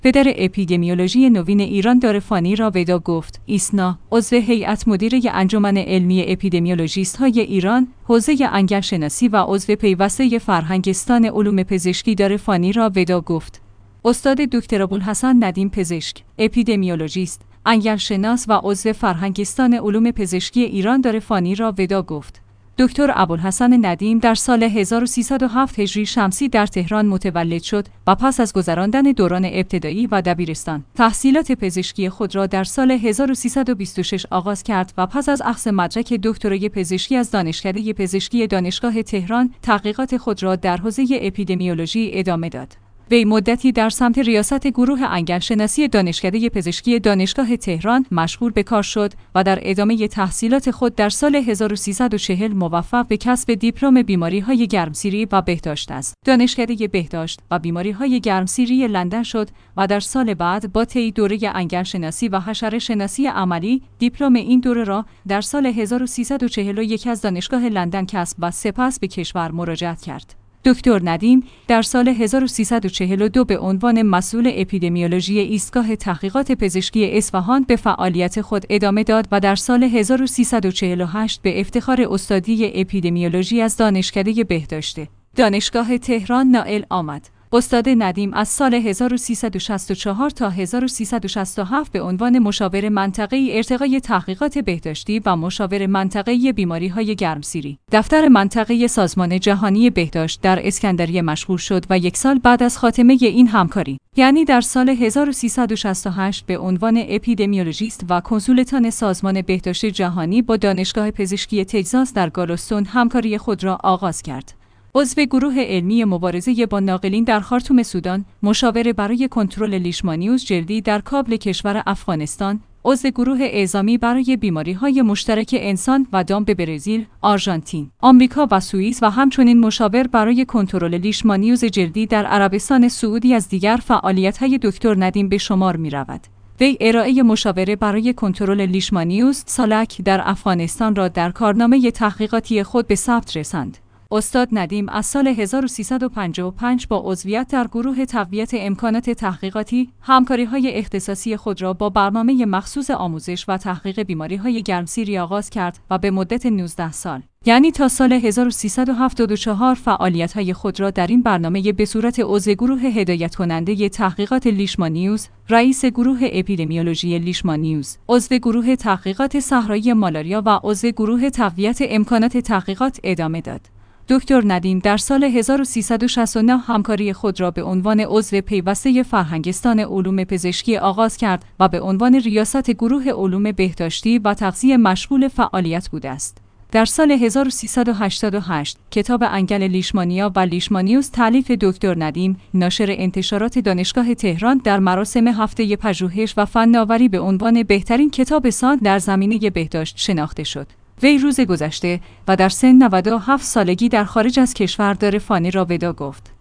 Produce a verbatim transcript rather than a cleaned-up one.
پدر اپیدمیولوژی نوین ایران دارفانی را ودا گفت. ایسنا، عضو هیئت مدیره انجمن علمی اپیدمیولوژیست‌های ایران، حوزه انگل‌شناسی و عضو پیوسته فرهنگستان علوم پزشکی دارفانی را ودا گفت. استاد دکتر ابوالحسن ندیم پزشک، اپیدمیولوژیست، انگل‌شناس و عضو فرهنگستان علوم پزشکی ایران دارفانی را ودا گفت. دکتر ابوالحسن ندیم در سال هزار و سیصد و هفت هجری شمسی در تهران متولد شد و پس از گذراندن دوران ابتدایی و دبیرستان، تحصیلات پزشکی خود را در سال هزار و سیصد و بیست و شش آغاز کرد و پس از اخذ مدرک دکترای پزشکی از دانشکده پزشکی دانشگاه تهران، تحقیقات خود را در حوزه اپیدمیولوژی ادامه داد. وی مدتی در سمت ریاست گروه انگل‌شناسی دانشکده پزشکی دانشگاه تهران مشغول به کار شد و در ادامه تحصیلات خود در سال هزار و سیصد و چهل موفق به کسب دیپلم بیماری‌های گرمسیری و بهداشت از دانشکده بهداشت و بیماری‌های گرمسیری لندن شد و در سال بعد با طی دوره انگل‌شناسی و حشره‌شناسی عملی دیپلم این دوره را در سال هزار و سیصد و چهل و یک از دانشگاه لندن کسب و سپس به کشور مراجعت کرد. دکتر ندیم در سال هزار و سیصد و چهل و دو به عنوان مسئول اپیدمیولوژی ایستگاه تحقیقات پزشکی اصفهان به فعالیت خود ادامه داد و در سال هزار و سیصد و چهل و هشت به افتخار استادی اپیدمیولوژی از دانشکده بهداشت دانشگاه تهران نائل آمد. استاد ندیم از سال هزار و سیصد و شصت و چهار تا هزار و سیصد و شصت و هفت به عنوان مشاور منطقه‌ای ارتقای تحقیقات بهداشتی و مشاور منطقه‌ای بیماری‌های گرمسیری دفتر منطقه‌ای سازمان جهانی بهداشت در اسکندریه مشغول شد و یک سال بعد از خاتمه این همکاری، یعنی در سال هزار و سیصد و شصت و هشت، به عنوان اپیدمیولوژیست و کنسولتان سازمان بهداشت جهانی با دانشگاه پزشکی تگزاس در گالوستون همکاری خود را آغاز کرد. عضو گروه علمی مبارزه با ناقلین در خارتوم سودان، مشاور برای کنترل لیشمانیوس جلدی در کابل کشور افغانستان، عضو گروه اعزامی برای بیماری‌های مشترک انسان و دام به برزیل، آرژانتین، آمریکا و سوئیس و همچنین مشاور برای کنترل لیشمانیوس جلدی در عربستان سعودی از دیگر فعالیت‌های دکتر ندیم به شمار می‌رود. وی ارائه مشاوره برای کنترل لیشمانیوس سالک در افغانستان را در کارنامه تحقیقاتی خود به ثبت رساند. استاد ندیم از سال هزار و سیصد و پنجاه و پنج با عضویت در گروه تقویت امکانات تحقیقاتی، همکاری‌های اختصاصی خود را با برنامه مخصوص آموزش و تحقیق بیماری‌های گرمسیری آغاز کرد و به مدت نوزده سال، یعنی تا سال هزار و سیصد و هفتاد و چهار فعالیت‌های خود را در این برنامه به صورت عضو گروه هدایت کننده تحقیقات لیشمانیوس، رئیس گروه اپیدمیولوژی لیشمانیوس، عضو گروه تحقیقات صحرایی مالاریا و عضو گروه تقویت امکانات تحقیقات ادامه داد. دکتر ندیم در سال هزار و سیصد و شصت و نه همکاری خود را به عنوان عضو پیوسته فرهنگستان علوم پزشکی آغاز کرد و به عنوان ریاست گروه علوم بهداشتی و تغذیه مشغول فعالیت بوده است. در سال هزار و سیصد و هشتاد و هشت کتاب انگل لیشمانیا و لیشمانیوس تالیف دکتر ندیم، ناشر انتشارات دانشگاه تهران، در مراسم هفته پژوهش و فناوری به عنوان بهترین کتاب سال در زمینه بهداشت شناخته شد. وی روز گذشته و در سن نود و هفت سالگی در خارج از کشور دارفانی را ودا گفت.